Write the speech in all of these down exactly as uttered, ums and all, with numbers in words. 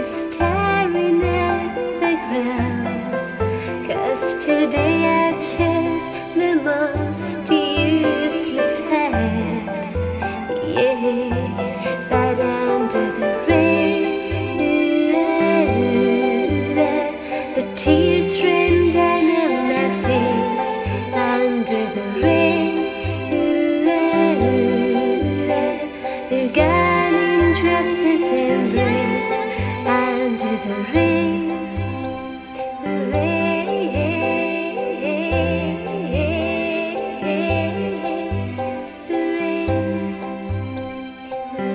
staring at the ground, 'cause today I chose the most useless hand. Yeah, but under the rain, the tears rain down on my face. Under the rain, the garden drops its embrace. Under the rain, the rain, the rain, the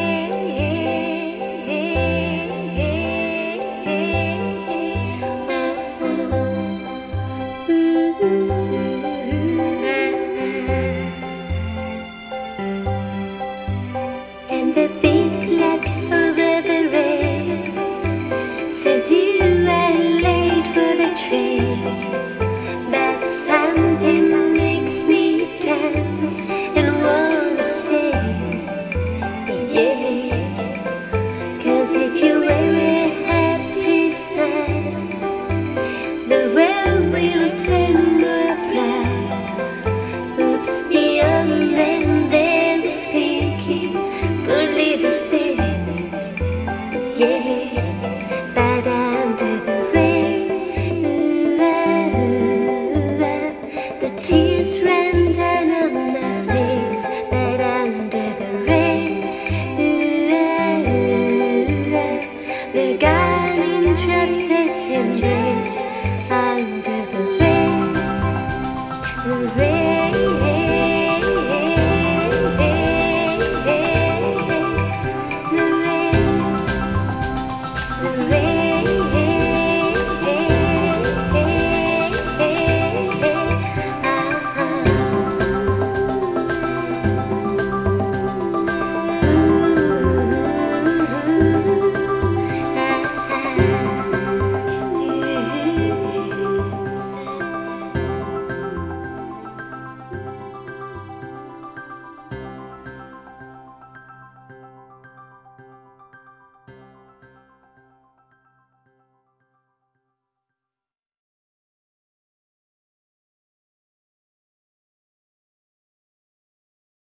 rain. And the big clock over the rain says you are late for the train, but something makes me dance and wanna sing. Yeah, 'cause if you wear a happy smile, the world will turn more bright. Oops, the old man there is speaking for little thing. Yeah, but under the rain, the tears ran down on my face. But under the rain, the garden drops its embrace.